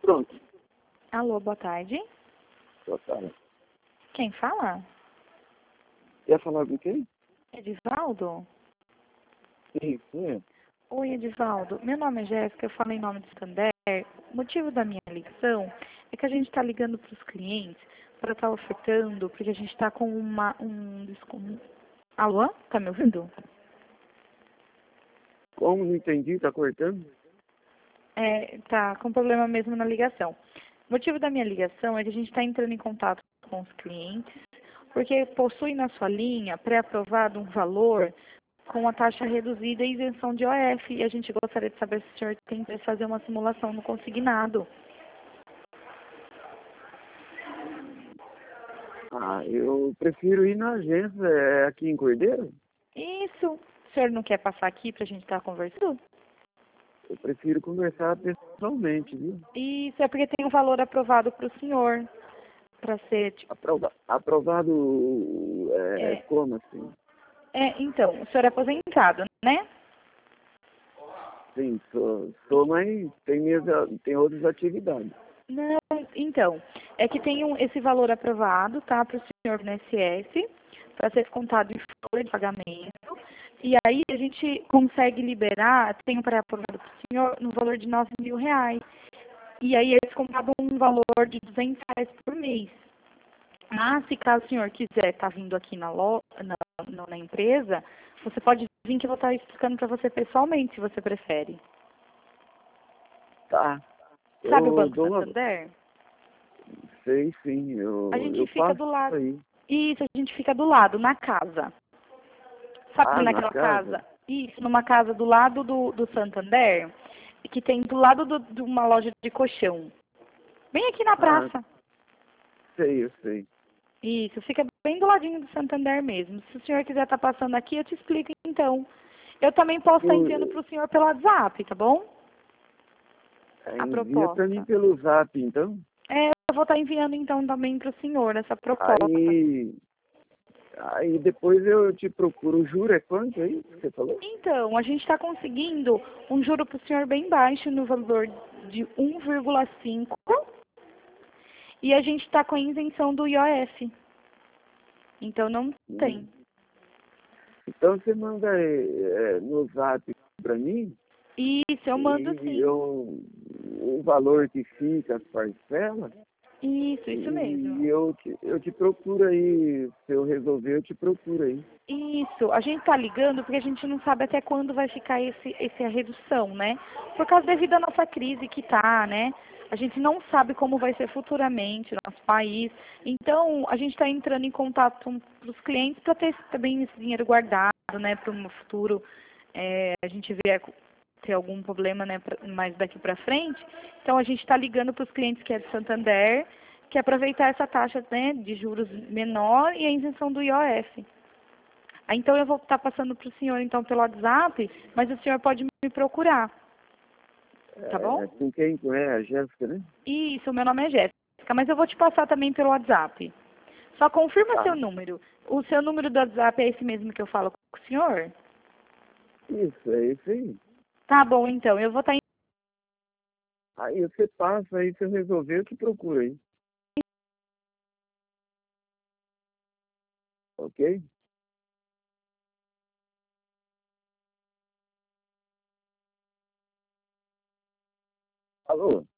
Pronto. Alô, boa tarde. Boa tarde. Quem fala? Quer falar com quem? Edivaldo? Sim, sim. Oi, Edivaldo. Meu nome é Jéssica, eu falo em nome do Santander. O motivo da minha ligação é que a gente está ligando para os clientes para estar ofertando, porque a gente está com um desconto. Alô? Tá me ouvindo? Como não entendi, tá cortando? Tá com problema mesmo na ligação. O motivo da minha ligação é que a gente está entrando em contato com os clientes, porque possui na sua linha pré-aprovado um valor com a taxa reduzida e isenção de OF. E a gente gostaria de saber se o senhor tem que fazer uma simulação no consignado. Eu prefiro ir na agência, aqui em Cordeiro. Isso. O senhor não quer passar aqui para a gente estar conversando? Eu prefiro conversar pessoalmente, viu? Isso é porque tem um valor aprovado para o senhor. Para ser, tipo, Aprovado como assim? então, o senhor é aposentado, né? Sim, sou, mas tem outras atividades. Não, então, é que tem esse valor aprovado, tá, para o senhor no INSS, para ser descontado em folha de pagamento, e aí a gente consegue liberar, tem um pré-aprovado para o senhor, no valor de R$ 9.000, e aí é descontado um valor de R$ 200 por mês. Mas, se caso o senhor quiser estar vindo aqui na empresa, você pode vir que eu vou estar explicando para você pessoalmente, se você prefere. Tá. Sabe o Eu Banco dou uma... Santander? Sei, sim, A gente eu fica passo do lado. aí. Isso, a gente fica do lado, na casa. Sabe Na naquela casa? casa? Isso, numa casa do lado do Santander, que tem do lado de uma loja de colchão. Bem aqui na praça. Sei, eu sei. Isso, fica bem do ladinho do Santander mesmo. Se o senhor quiser estar passando aqui, eu te explico então. Eu também posso estar enviando para o senhor pelo WhatsApp, tá bom? A Envia pra mim proposta. pelo Zap, então. Eu vou estar enviando então também para o senhor essa proposta. Aí depois eu te procuro. O juro é quanto aí que você falou? Então, a gente está conseguindo um juro para o senhor bem baixo, no valor de 1,5, e a gente está com a isenção do IOF. Então, não tem. Então você manda no Zap pra mim Isso, eu mando e sim. o valor que fica, as parcelas, Isso mesmo. e eu te procuro aí. Se eu resolver, eu te procuro aí. Isso, a gente está ligando porque a gente não sabe até quando vai ficar a redução, né? Por causa devido à nossa crise que tá, né? A gente não sabe como vai ser futuramente o nosso país. Então, a gente está entrando em contato com os clientes para ter também esse dinheiro guardado, né? Para um futuro, a gente vier ter algum problema, né? Mais daqui para frente. Então, a gente está ligando para os clientes que é de Santander, que é aproveitar essa taxa, né, de juros menor e a isenção do IOF. Então, eu vou estar passando para o senhor, então, pelo WhatsApp, mas o senhor pode me procurar. Tá bom? Com quem? A Jéssica, né? Isso, meu nome é Jéssica, mas eu vou te passar também pelo WhatsApp. Só confirma Tá. seu número. O seu número do WhatsApp é esse mesmo que eu falo com o senhor? Isso, é isso aí. Tá bom, então. Eu vou estar Aí você passa, aí se eu resolver, eu te procuro aí. Ok? Alô?